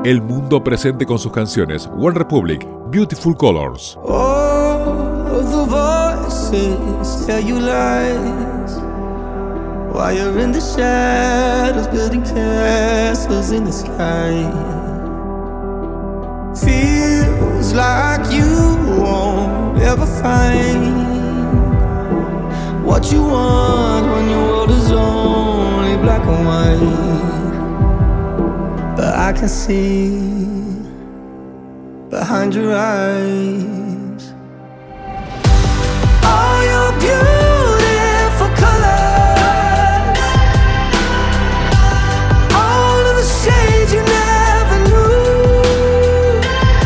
el mundo presente con sus canciones One Republic, Beautiful Colors. All the voices tell you lies while you're in the shadows building castles in the sky. Feels like you won't ever find what you want when your world is only black and white. But I can see behind your eyes all your beautiful colors, all of the shades you never knew.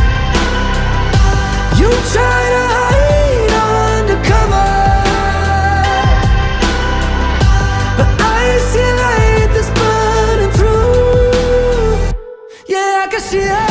You try to hide under cover, but I see light that's burning through. Yeah, I can see it.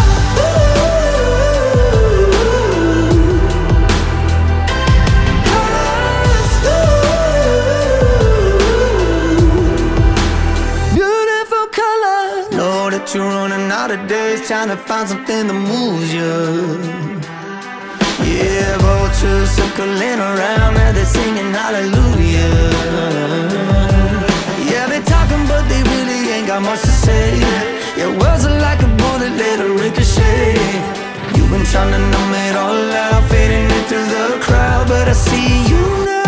You're running out of days trying to find something that moves you. Yeah, vultures circling around and they're singing hallelujah. Yeah, they're talking but they really ain't got much to say. Yeah, words are like a bullet, let it ricochet. You've been trying to numb it all out, fading into the crowd, but I see you now.